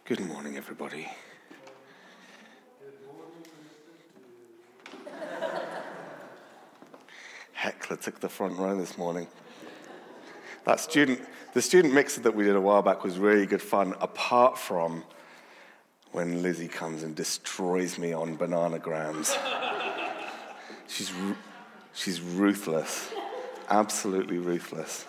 Good morning, everybody. Heckler took the front row this morning. The student mixer that we did a while back was really good fun, apart from when Lizzie comes and destroys me on bananagrams. She's ruthless, absolutely ruthless.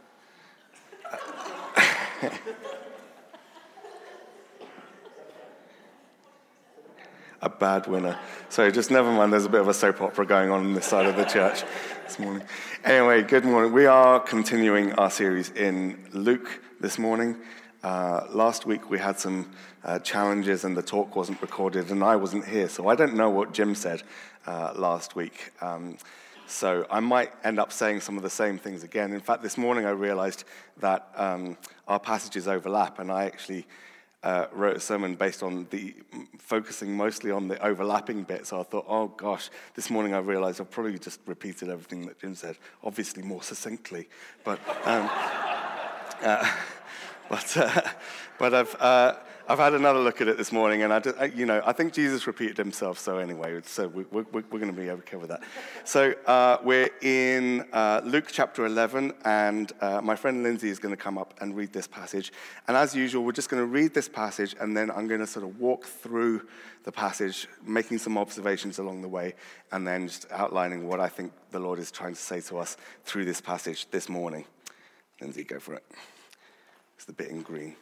A bad winner. Sorry, just never mind. There's a bit of a soap opera going on this side of the church this morning. Anyway, good morning. We are continuing our series in Luke this morning. Last week we had some challenges and the talk wasn't recorded and I wasn't here, so I don't know what Jim said last week. So I might end up saying some of the same things again. In fact, this morning I realized that our passages overlap, and I actually wrote a sermon based on focusing mostly on the overlapping bits. So I thought, oh gosh, this morning I realized I've probably just repeated everything that Jim said, obviously more succinctly. But I've had another look at it this morning, and I think Jesus repeated himself. So anyway, so we're going to be okay with that. So we're in Luke chapter 11, and my friend Lindsay is going to come up and read this passage. And as usual, we're just going to read this passage, and then I'm going to sort of walk through the passage, making some observations along the way, and then just outlining what I think the Lord is trying to say to us through this passage this morning. Lindsay, go for it. It's the bit in green.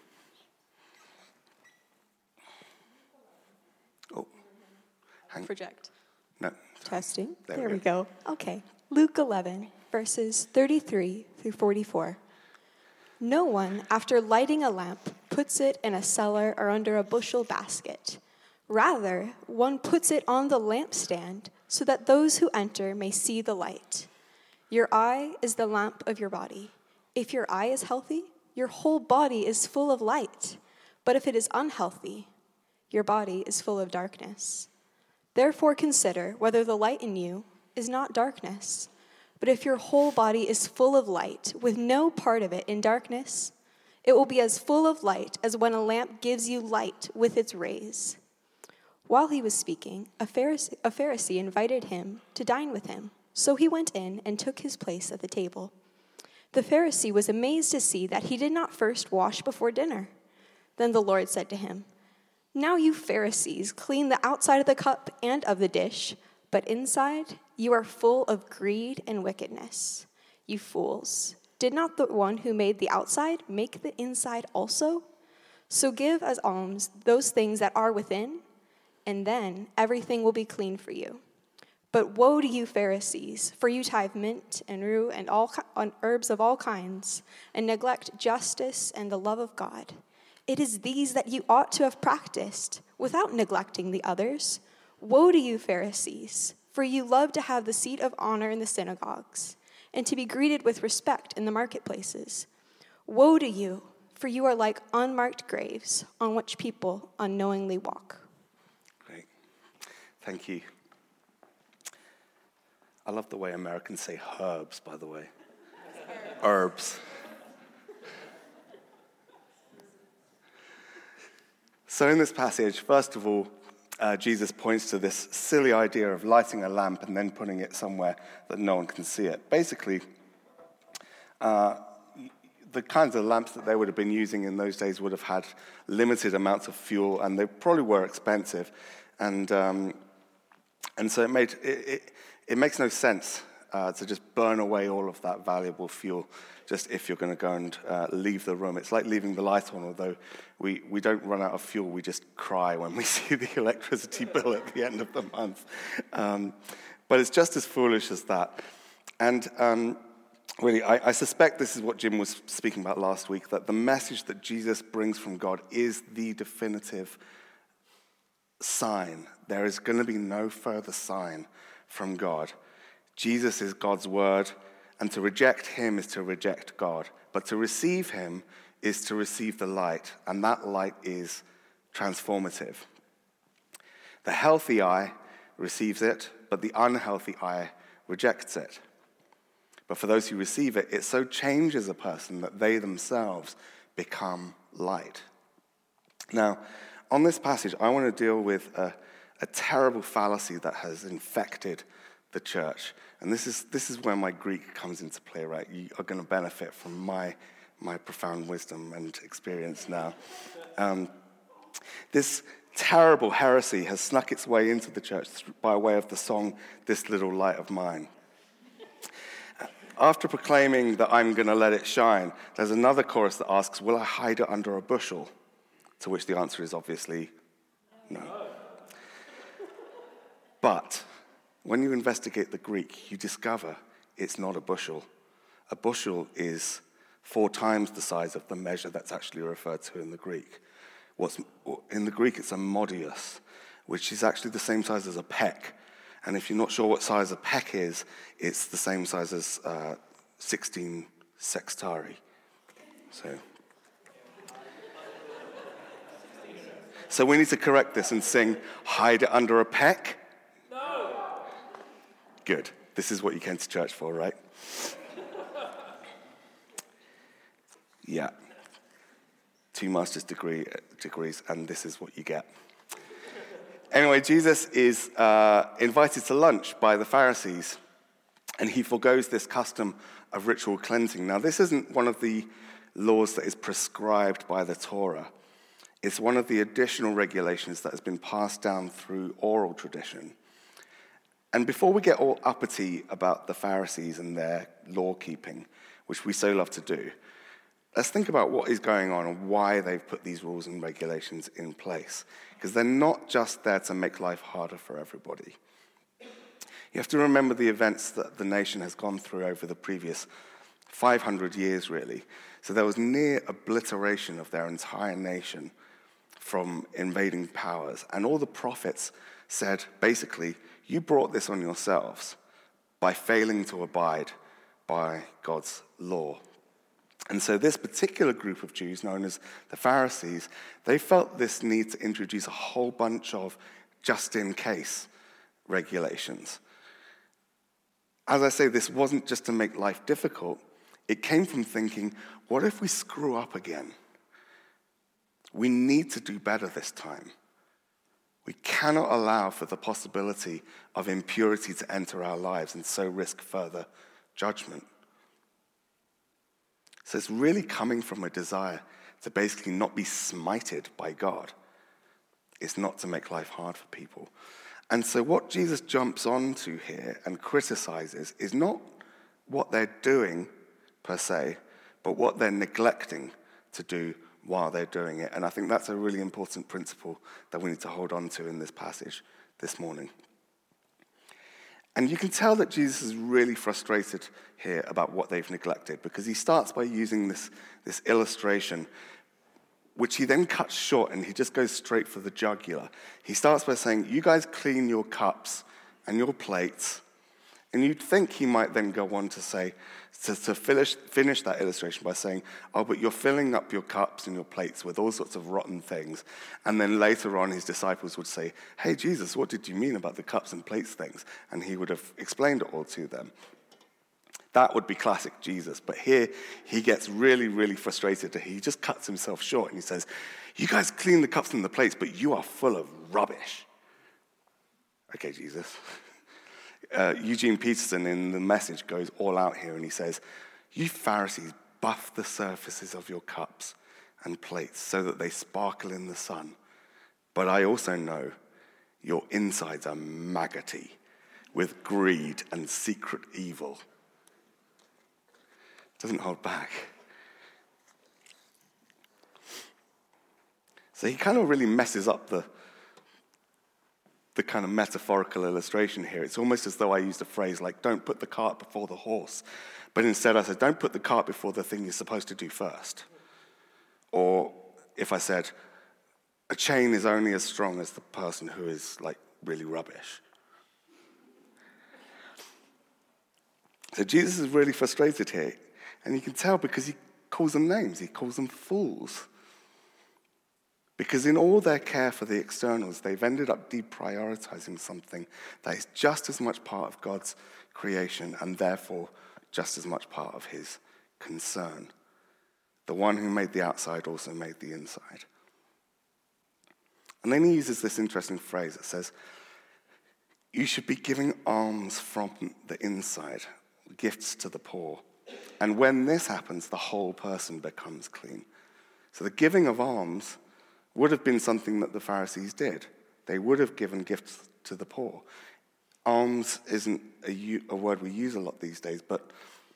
Project. No. Testing. There we go. Okay. Luke 11, verses 33 through 44. No one, after lighting a lamp, puts it in a cellar or under a bushel basket. Rather, one puts it on the lampstand so that those who enter may see the light. Your eye is the lamp of your body. If your eye is healthy, your whole body is full of light. But if it is unhealthy, your body is full of darkness. Therefore consider whether the light in you is not darkness. But if your whole body is full of light, with no part of it in darkness, it will be as full of light as when a lamp gives you light with its rays. While he was speaking, a Pharisee invited him to dine with him. So he went in and took his place at the table. The Pharisee was amazed to see that he did not first wash before dinner. Then the Lord said to him, "Now you Pharisees clean the outside of the cup and of the dish, but inside you are full of greed and wickedness. You fools, did not the one who made the outside make the inside also? So give as alms those things that are within, and then everything will be clean for you. But woe to you Pharisees, for you tithe mint and rue and herbs of all kinds, and neglect justice and the love of God. It is these that you ought to have practiced, without neglecting the others. Woe to you, Pharisees, for you love to have the seat of honor in the synagogues, and to be greeted with respect in the marketplaces. Woe to you, for you are like unmarked graves on which people unknowingly walk." Great. Thank you. I love the way Americans say herbs, by the way. Herbs. So in this passage, first of all, Jesus points to this silly idea of lighting a lamp and then putting it somewhere that no one can see it. Basically, the kinds of lamps that they would have been using in those days would have had limited amounts of fuel, and they probably were expensive. And so it makes no sense to just burn away all of that valuable fuel just if you're going to go and leave the room. It's like leaving the light on, although we don't run out of fuel. We just cry when we see the electricity bill at the end of the month. But it's just as foolish as that. And really, I suspect this is what Jim was speaking about last week, that the message that Jesus brings from God is the definitive sign. There is going to be no further sign from God. Jesus is God's word, and to reject him is to reject God. But to receive him is to receive the light, and that light is transformative. The healthy eye receives it, but the unhealthy eye rejects it. But for those who receive it, it so changes a person that they themselves become light. Now, on this passage, I want to deal with a terrible fallacy that has infected the church. And this is where my Greek comes into play, right? You are going to benefit from my profound wisdom and experience now. This terrible heresy has snuck its way into the church by way of the song, "This Little Light of Mine." After proclaiming that I'm going to let it shine, there's another chorus that asks, will I hide it under a bushel? To which the answer is obviously no. But when you investigate the Greek, you discover it's not a bushel. A bushel is 4 times the size of the measure that's actually referred to in the Greek. In the Greek, it's a modius, which is actually the same size as a peck. And if you're not sure what size a peck is, it's the same size as 16 sextari. So we need to correct this and sing, hide it under a peck? No. Good. This is what you came to church for, right? Yeah. 2 master's degrees, and this is what you get. Anyway, Jesus is invited to lunch by the Pharisees, and he forgoes this custom of ritual cleansing. Now, this isn't one of the laws that is prescribed by the Torah. It's one of the additional regulations that has been passed down through oral tradition. And before we get all uppity about the Pharisees and their law-keeping, which we so love to do, let's think about what is going on and why they've put these rules and regulations in place. Because they're not just there to make life harder for everybody. You have to remember the events that the nation has gone through over the previous 500 years, really. So there was near obliteration of their entire nation from invading powers. And all the prophets said, basically, you brought this on yourselves by failing to abide by God's law. And so this particular group of Jews, known as the Pharisees, they felt this need to introduce a whole bunch of just-in-case regulations. As I say, this wasn't just to make life difficult. It came from thinking, what if we screw up again? We need to do better this time. We cannot allow for the possibility of impurity to enter our lives and so risk further judgment. So it's really coming from a desire to basically not be smited by God. It's not to make life hard for people. And so what Jesus jumps onto here and criticizes is not what they're doing per se, but what they're neglecting to do while they're doing it. And I think that's a really important principle that we need to hold on to in this passage this morning. And you can tell that Jesus is really frustrated here about what they've neglected, because he starts by using this illustration, which he then cuts short, and he just goes straight for the jugular. He starts by saying, you guys clean your cups and your plates. And you'd think he might then go on to say, to finish that illustration by saying, oh, but you're filling up your cups and your plates with all sorts of rotten things. And then later on, his disciples would say, hey, Jesus, what did you mean about the cups and plates things? And he would have explained it all to them. That would be classic Jesus. But here, he gets really, really frustrated. He just cuts himself short and he says, you guys clean the cups and the plates, but you are full of rubbish. Okay, Jesus. Eugene Peterson in The Message goes all out here and he says, you Pharisees buff the surfaces of your cups and plates so that they sparkle in the sun. But I also know your insides are maggoty with greed and secret evil. Doesn't hold back. So he kind of really messes up the kind of metaphorical illustration here. It's almost as though I used a phrase like, don't put the cart before the horse. But instead I said, don't put the cart before the thing you're supposed to do first. Or if I said, a chain is only as strong as the person who is like really rubbish. So Jesus is really frustrated here. And you can tell because he calls them names. He calls them fools. Because in all their care for the externals, they've ended up deprioritizing something that is just as much part of God's creation and therefore just as much part of his concern. The one who made the outside also made the inside. And then he uses this interesting phrase that says, you should be giving alms from the inside, gifts to the poor. And when this happens, the whole person becomes clean. So the giving of alms would have been something that the Pharisees did. They would have given gifts to the poor. Alms isn't a word we use a lot these days, but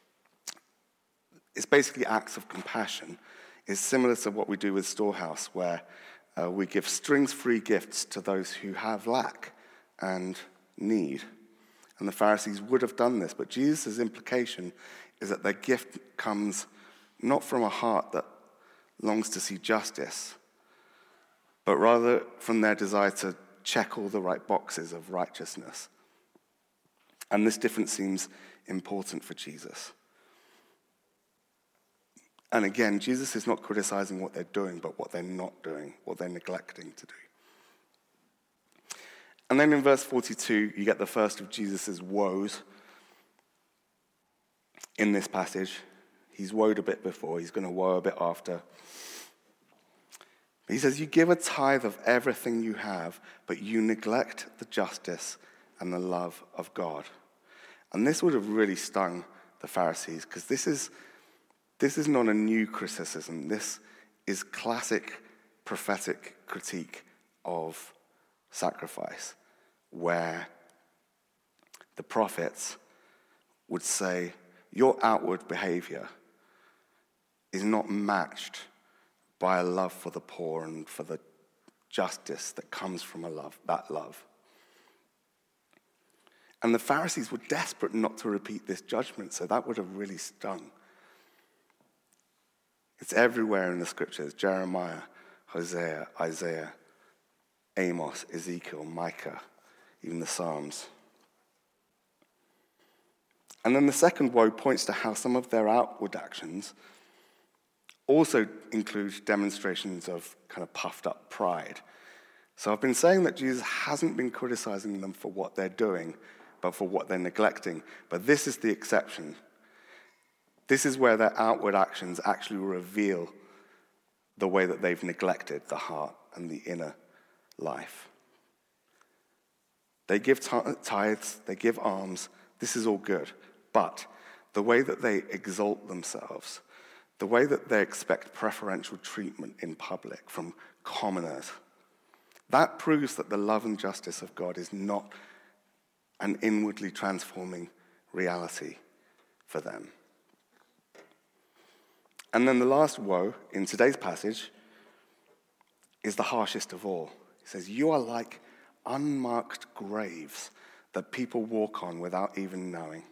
it's basically acts of compassion. It's similar to what we do with Storehouse, where we give strings-free gifts to those who have lack and need. And the Pharisees would have done this, but Jesus' implication is that their gift comes not from a heart that longs to see justice, but rather from their desire to check all the right boxes of righteousness. And this difference seems important for Jesus. And again, Jesus is not criticizing what they're doing, but what they're not doing, what they're neglecting to do. And then in verse 42, you get the first of Jesus' woes in this passage. He's woed a bit before, he's going to woe a bit after. He says, you give a tithe of everything you have, but you neglect the justice and the love of God. And this would have really stung the Pharisees, because this is not a new criticism. This is classic prophetic critique of sacrifice, where the prophets would say, your outward behavior is not matched by a love for the poor and for the justice that comes from that love. And the Pharisees were desperate not to repeat this judgment, so that would have really stung. It's everywhere in the scriptures: Jeremiah, Hosea, Isaiah, Amos, Ezekiel, Micah, even the Psalms. And then the second woe points to how some of their outward actions also include demonstrations of kind of puffed up pride. So I've been saying that Jesus hasn't been criticizing them for what they're doing, but for what they're neglecting. But this is the exception. This is where their outward actions actually reveal the way that they've neglected the heart and the inner life. They give tithes, they give alms, this is all good. But the way that they exalt themselves, the way that they expect preferential treatment in public from commoners, that proves that the love and justice of God is not an inwardly transforming reality for them. And then the last woe in today's passage is the harshest of all. He says, you are like unmarked graves that people walk on without even knowing.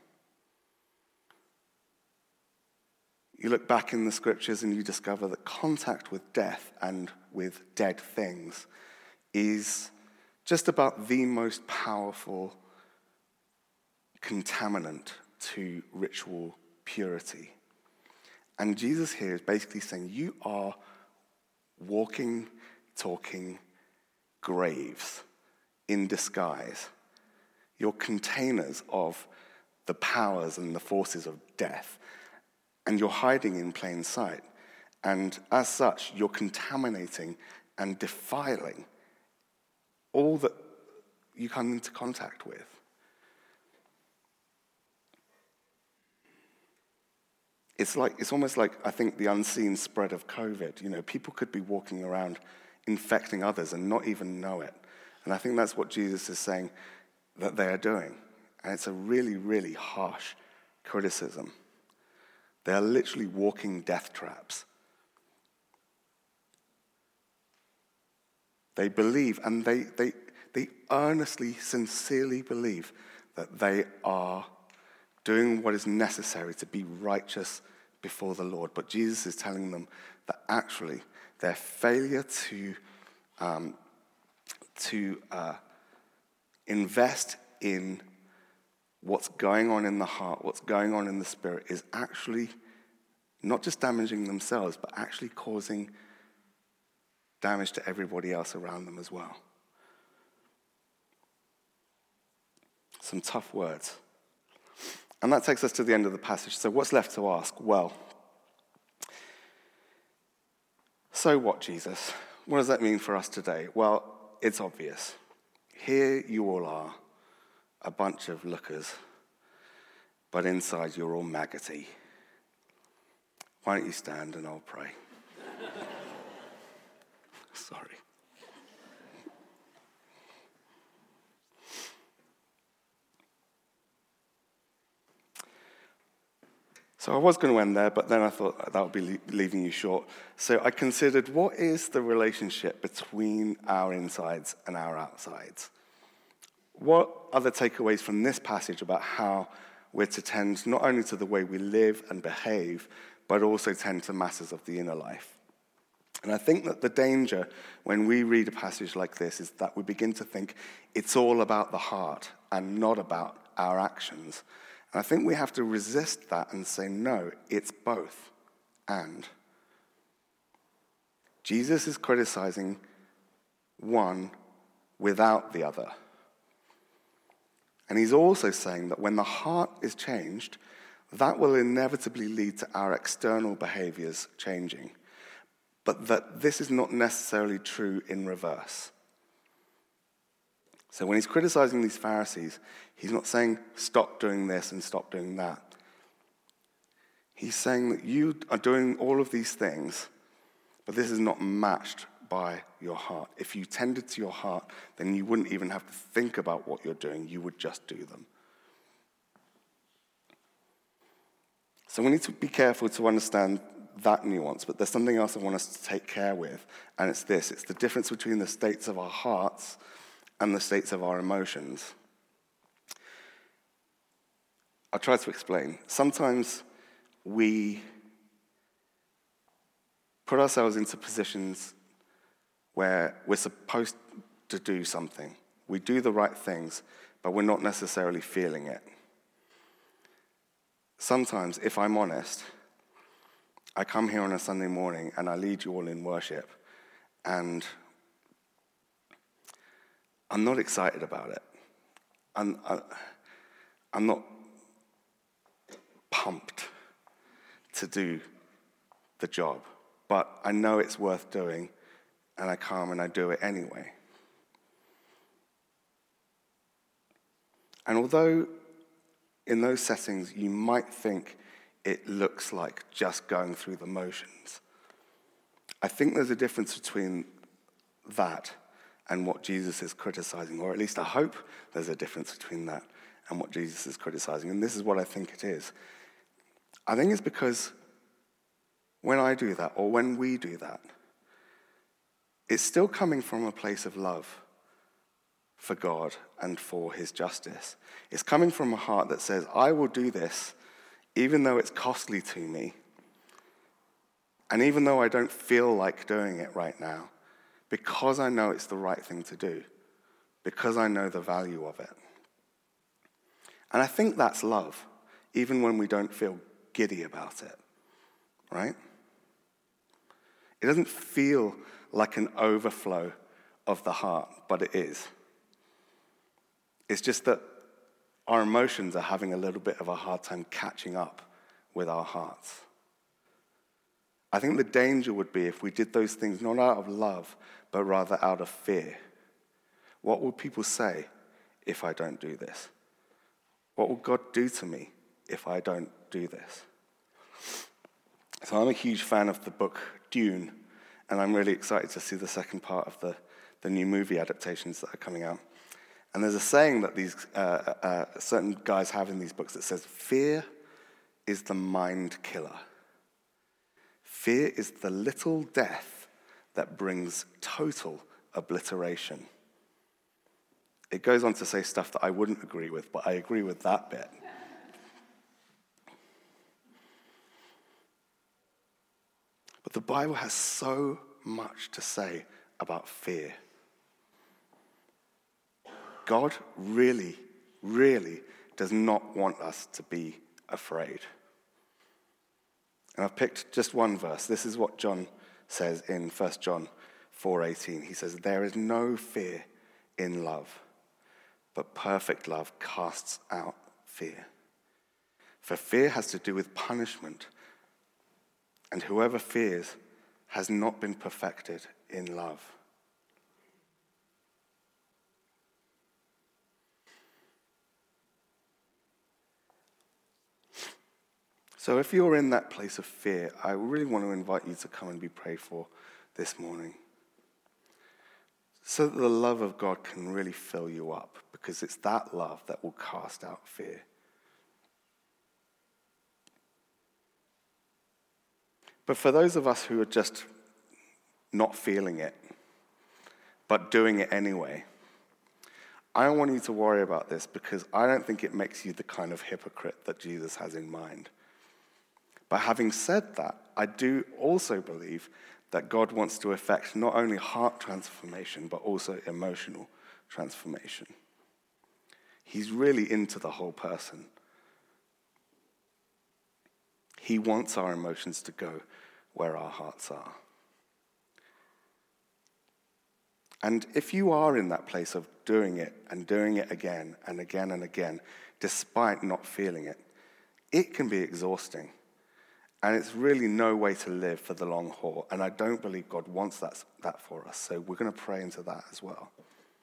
You look back in the scriptures and you discover that contact with death and with dead things is just about the most powerful contaminant to ritual purity. And Jesus here is basically saying, you are walking, talking graves in disguise. You're containers of the powers and the forces of death. And you're hiding in plain sight. And as such, you're contaminating and defiling all that you come into contact with. It's almost like, I think, the unseen spread of COVID. You know, people could be walking around infecting others and not even know it. And I think that's what Jesus is saying that they are doing. And it's a really, really harsh criticism. They are literally walking death traps. They believe, and they earnestly, sincerely believe that they are doing what is necessary to be righteous before the Lord. But Jesus is telling them that actually their failure to invest in what's going on in the heart, what's going on in the spirit, is actually not just damaging themselves, but actually causing damage to everybody else around them as well. Some tough words. And that takes us to the end of the passage. So what's left to ask? Well, so what, Jesus? What does that mean for us today? Well, it's obvious. Here you all are, a bunch of lookers, but inside you're all maggoty. Why don't you stand and I'll pray? Sorry. So I was going to end there, but then I thought that would be leaving you short. So I considered, what is the relationship between our insides and our outsides? What are the takeaways from this passage about how we're to tend not only to the way we live and behave, but also tend to matters of the inner life? And I think that the danger when we read a passage like this is that we begin to think it's all about the heart and not about our actions. And I think we have to resist that and say, no, it's both and. Jesus is criticizing one without the other. And he's also saying that when the heart is changed, that will inevitably lead to our external behaviors changing. But that this is not necessarily true in reverse. So when he's criticizing these Pharisees, he's not saying, stop doing this and stop doing that. He's saying that you are doing all of these things, but this is not matched by your heart. If you tended to your heart, then you wouldn't even have to think about what you're doing. You would just do them. So we need to be careful to understand that nuance, but there's something else I want us to take care with, and it's this. It's the difference between the states of our hearts and the states of our emotions. I'll try to explain. Sometimes we put ourselves into positions where we're supposed to do something. We do the right things, but we're not necessarily feeling it. Sometimes, if I'm honest, I come here on a Sunday morning and I lead you all in worship, and I'm not excited about it. I'm not pumped to do the job, but I know it's worth doing, and I come and I do it anyway. And although in those settings you might think it looks like just going through the motions, I think there's a difference between that and what Jesus is criticizing, or at least I hope there's a difference between that and what Jesus is criticizing. And this is what I think it is. I think it's because when I do that, or when we do that, it's still coming from a place of love for God and for his justice. It's coming from a heart that says, I will do this even though it's costly to me, and even though I don't feel like doing it right now, because I know it's the right thing to do, because I know the value of it. And I think that's love, even when we don't feel giddy about it, right? It doesn't feel like an overflow of the heart, but it is. It's just that our emotions are having a little bit of a hard time catching up with our hearts. I think the danger would be if we did those things not out of love, but rather out of fear. What will people say if I don't do this? What will God do to me if I don't do this? So I'm a huge fan of the book Dune, and I'm really excited to see the second part of the new movie adaptations that are coming out. And there's a saying that these certain guys have in these books that says, fear is the mind killer. Fear is the little death that brings total obliteration. It goes on to say stuff that I wouldn't agree with, but I agree with that bit. But the Bible has so much to say about fear. God really, really does not want us to be afraid. And I've picked just one verse. This is what John says in 1 John 4:18. He says, there is no fear in love, but perfect love casts out fear. For fear has to do with punishment, and whoever fears has not been perfected in love. So if you're in that place of fear, I really want to invite you to come and be prayed for this morning, so that the love of God can really fill you up, because it's that love that will cast out fear. But for those of us who are just not feeling it, but doing it anyway, I don't want you to worry about this, because I don't think it makes you the kind of hypocrite that Jesus has in mind. But having said that, I do also believe that God wants to effect not only heart transformation, but also emotional transformation. He's really into the whole person. He wants our emotions to go where our hearts are. And if you are in that place of doing it again and again and again, despite not feeling it, it can be exhausting. And it's really no way to live for the long haul. And I don't believe God wants that for us. So we're going to pray into that as well.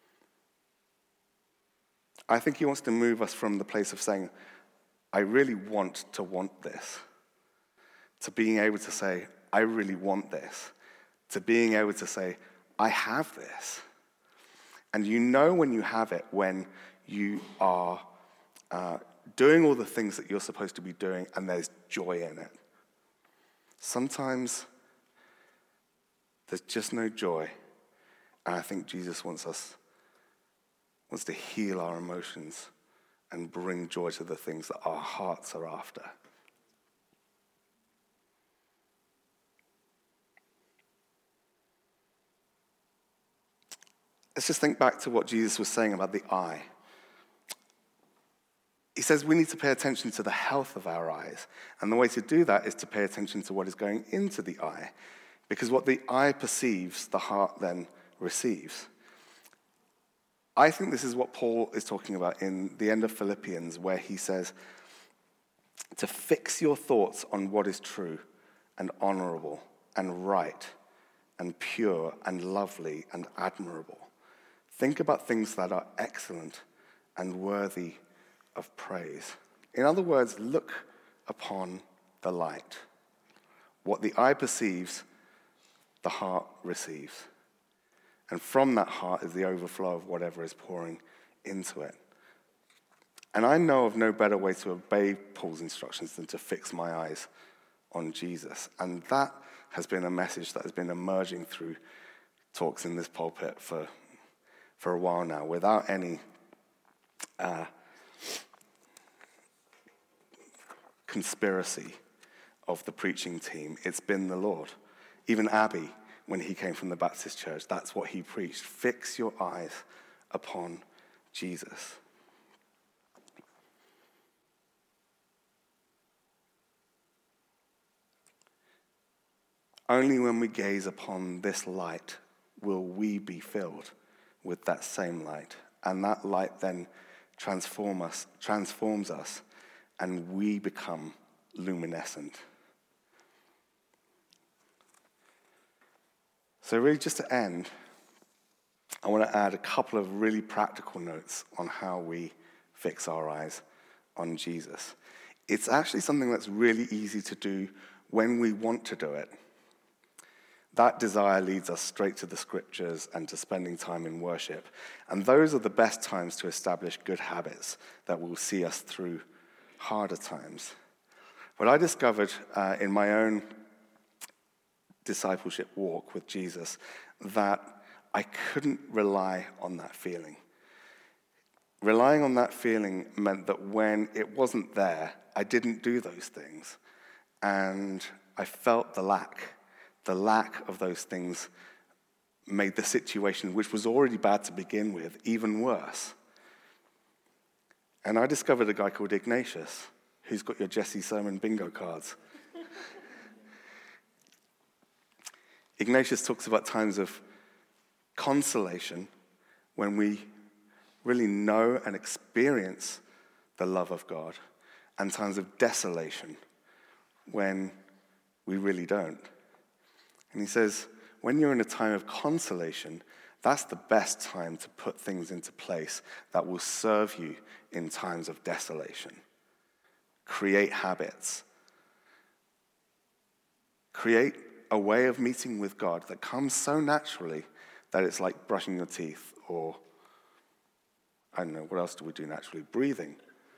I think he wants to move us from the place of saying, I really want to want this, to being able to say, I really want this, to being able to say, I have this. And you know when you have it, when you are doing all the things that you're supposed to be doing and there's joy in it. Sometimes there's just no joy. And I think Jesus wants to heal our emotions and bring joy to the things that our hearts are after. Let's just think back to what Jesus was saying about the eye. He says we need to pay attention to the health of our eyes. And the way to do that is to pay attention to what is going into the eye. Because what the eye perceives, the heart then receives. I think this is what Paul is talking about in the end of Philippians, where he says to fix your thoughts on what is true and honorable and right and pure and lovely and admirable. Think about things that are excellent and worthy of praise. In other words, look upon the light. What the eye perceives, the heart receives. And from that heart is the overflow of whatever is pouring into it. And I know of no better way to obey Paul's instructions than to fix my eyes on Jesus. And that has been a message that has been emerging through talks in this pulpit for a while now, without any conspiracy of the preaching team. It's been the Lord. Even Abby, when he came from the Baptist church, that's what he preached. Fix your eyes upon Jesus. Only when we gaze upon this light will we be filled with that same light. And that light then transforms us, and we become luminescent. So really, just to end, I want to add a couple of really practical notes on how we fix our eyes on Jesus. It's actually something that's really easy to do when we want to do it. That desire leads us straight to the scriptures and to spending time in worship. And those are the best times to establish good habits that will see us through harder times. But I discovered in my own discipleship walk with Jesus that I couldn't rely on that feeling. Relying on that feeling meant that when it wasn't there, I didn't do those things. And I felt the lack. The lack of those things made the situation, which was already bad to begin with, even worse. And I discovered a guy called Ignatius, who's got your Jesse Sermon bingo cards. Ignatius talks about times of consolation when we really know and experience the love of God, and times of desolation when we really don't. And he says, when you're in a time of consolation, that's the best time to put things into place that will serve you in times of desolation. Create habits Create a way of meeting with God that comes so naturally that it's like brushing your teeth, or, I don't know, what else do we do naturally? Breathing.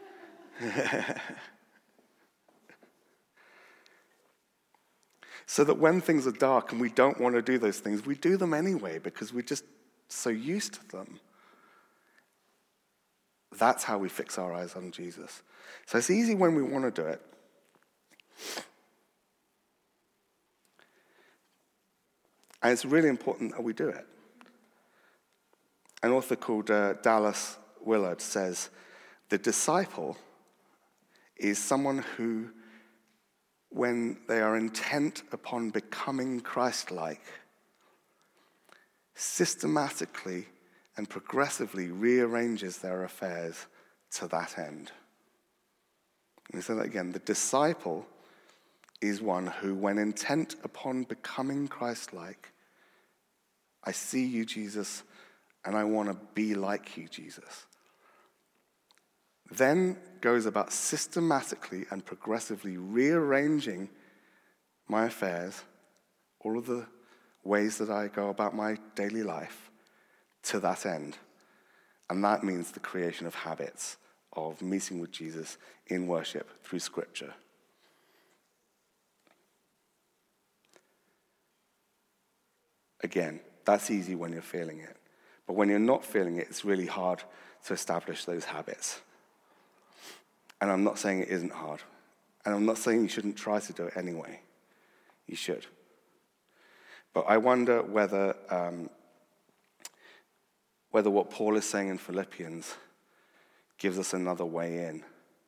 So that when things are dark and we don't want to do those things, we do them anyway because we're just so used to them. That's how we fix our eyes on Jesus. So it's easy when we want to do it. And it's really important that we do it. An author called Dallas Willard says, the disciple is someone who, when they are intent upon becoming Christ-like, systematically and progressively rearranges their affairs to that end. Let me say that again. The disciple is one who, when intent upon becoming Christ-like, I see you, Jesus, and I want to be like you, Jesus, then goes about systematically and progressively rearranging my affairs, all of the ways that I go about my daily life, to that end. And that means the creation of habits of meeting with Jesus in worship through Scripture. Again, that's easy when you're feeling it. But when you're not feeling it, it's really hard to establish those habits. And I'm not saying it isn't hard. And I'm not saying you shouldn't try to do it anyway. You should. But I wonder whether what Paul is saying in Philippians gives us another way in.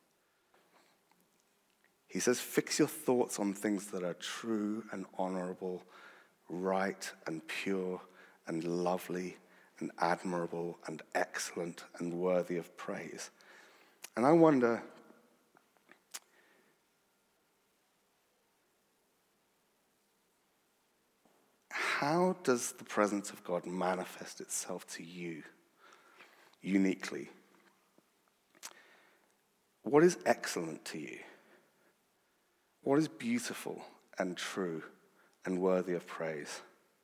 He says, fix your thoughts on things that are true and honorable, right and pure and lovely and admirable and excellent and worthy of praise. And I wonder, how does the presence of God manifest itself to you uniquely? What is excellent to you? What is beautiful and true and worthy of praise?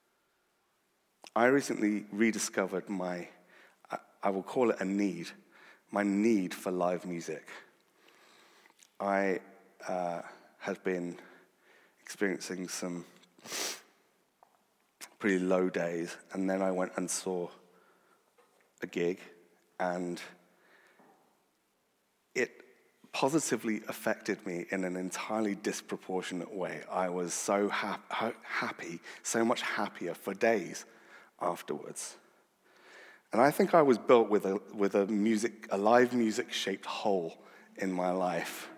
I recently rediscovered I will call it a need, my need for live music. I had been experiencing some pretty low days, and then I went and saw a gig, and it positively affected me in an entirely disproportionate way. I was so happy, so much happier for days afterwards. And I think I was built with a live music-shaped hole in my life.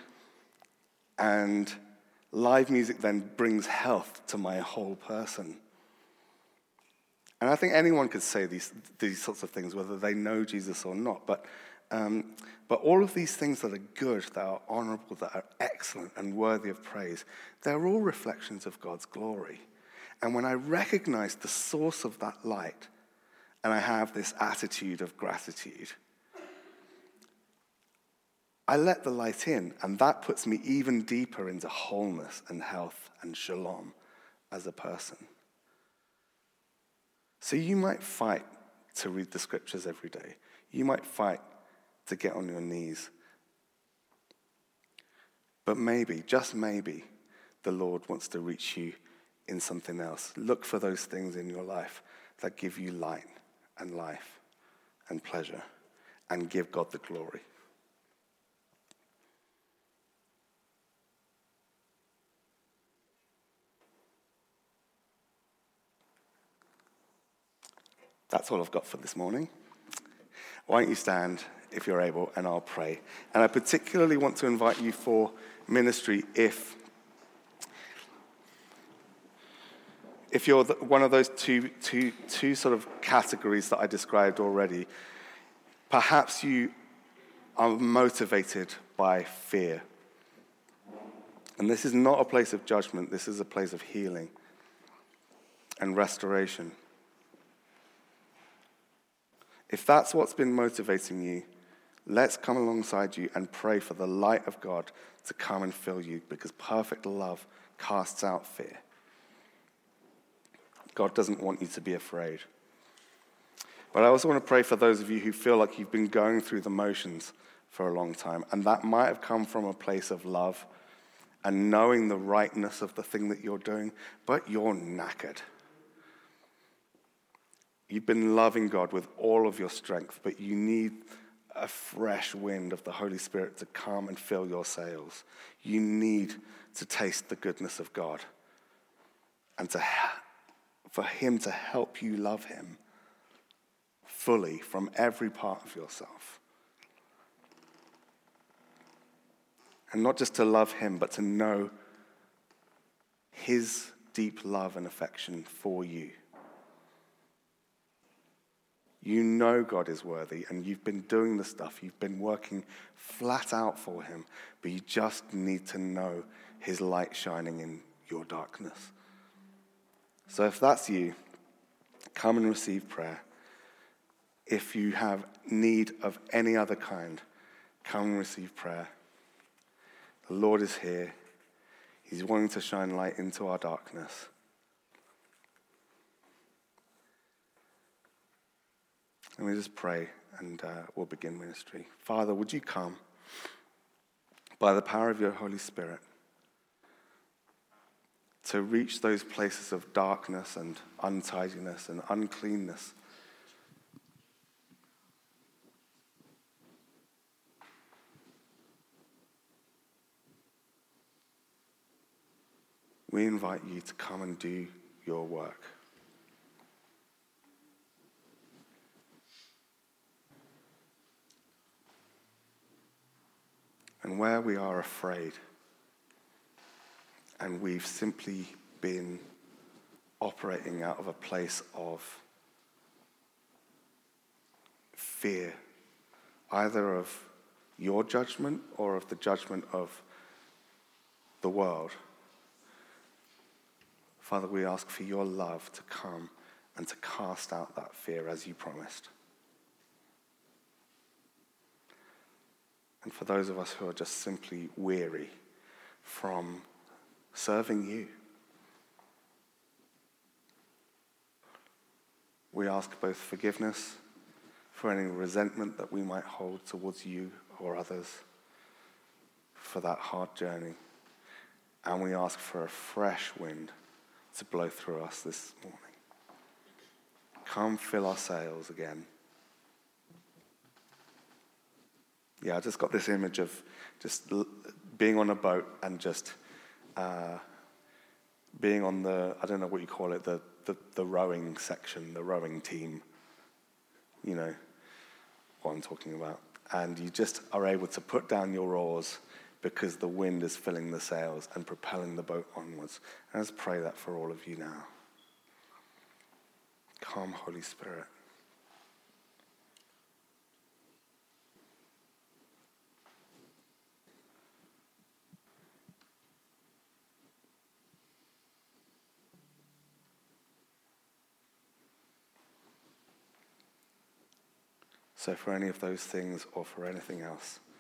And live music then brings health to my whole person. And I think anyone could say these sorts of things, whether they know Jesus or not. But all of these things that are good, that are honorable, that are excellent and worthy of praise, they're all reflections of God's glory. And when I recognize the source of that light, and I have this attitude of gratitude, I let the light in, and that puts me even deeper into wholeness and health and shalom as a person. So you might fight to read the scriptures every day. You might fight to get on your knees. But maybe, just maybe, the Lord wants to reach you in something else. Look for those things in your life that give you light and life and pleasure and give God the glory. That's all I've got for this morning. Why don't you stand, if you're able, and I'll pray. And I particularly want to invite you for ministry if you're one of those two sort of categories that I described already. Perhaps you are motivated by fear. And this is not a place of judgment. This is a place of healing and restoration. If that's what's been motivating you, let's come alongside you and pray for the light of God to come and fill you, because perfect love casts out fear. God doesn't want you to be afraid. But I also want to pray for those of you who feel like you've been going through the motions for a long time, and that might have come from a place of love and knowing the rightness of the thing that you're doing, but you're knackered. You've been loving God with all of your strength, but you need a fresh wind of the Holy Spirit to come and fill your sails. You need to taste the goodness of God and for him to help you love him fully from every part of yourself. And not just to love him, but to know his deep love and affection for you. You know God is worthy, and you've been doing the stuff. You've been working flat out for him, but you just need to know his light shining in your darkness. So if that's you, come and receive prayer. If you have need of any other kind, come and receive prayer. The Lord is here. He's wanting to shine light into our darkness. Let me just pray and we'll begin ministry. Father, would you come by the power of your Holy Spirit to reach those places of darkness and untidiness and uncleanness. We invite you to come and do your work. And where we are afraid, and we've simply been operating out of a place of fear, either of your judgment or of the judgment of the world, Father, we ask for your love to come and to cast out that fear as you promised. And for those of us who are just simply weary from serving you, we ask both forgiveness for any resentment that we might hold towards you or others for that hard journey. And we ask for a fresh wind to blow through us this morning. Come fill our sails again. Yeah, I just got this image of just being on a boat and just being on the, I don't know what you call it, the rowing section, the rowing team. You know what I'm talking about. And you just are able to put down your oars because the wind is filling the sails and propelling the boat onwards. And let's pray that for all of you now. Come, Holy Spirit. So for any of those things or for anything else,